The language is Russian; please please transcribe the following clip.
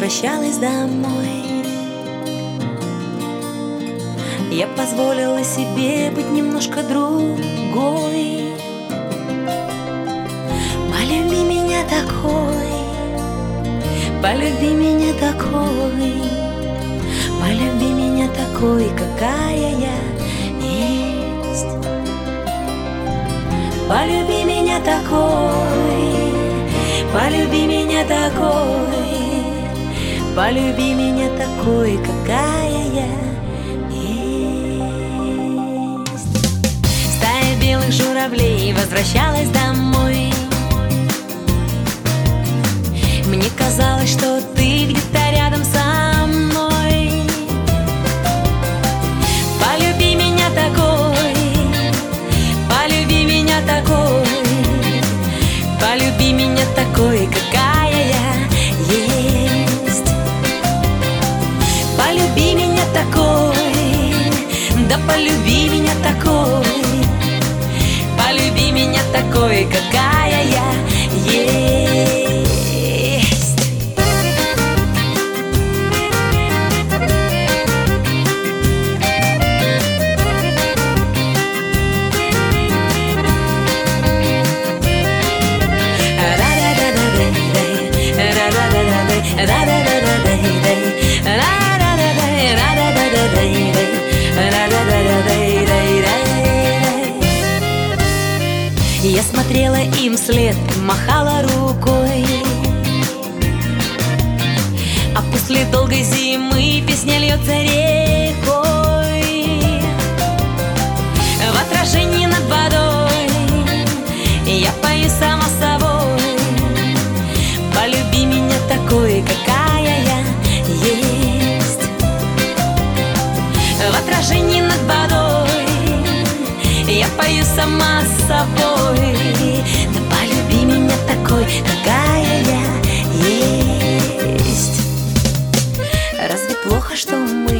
возвращалась домой, я позволила себе быть немножко другой. Полюби меня такой, полюби меня такой, полюби меня такой, какая я есть. Полюби меня такой, полюби меня такой, полюби меня такой, какая я есть. Стая белых журавлей возвращалась домой. Мне казалось, что ты где-то рядом со мной. Полюби меня такой, полюби меня такой, полюби меня такой, какая я есть. Полюби меня такой, да полюби меня такой, полюби меня такой, какая я есть. Я смотрела им вслед, махала рукой, а после долгой зимы песня льется рекой. В отражении над водой я пою сама собой. Полюби меня такой, какая я есть. В отражении над водой я пою сама собой. Да полюби меня такой, какая я есть. Разве плохо, что мы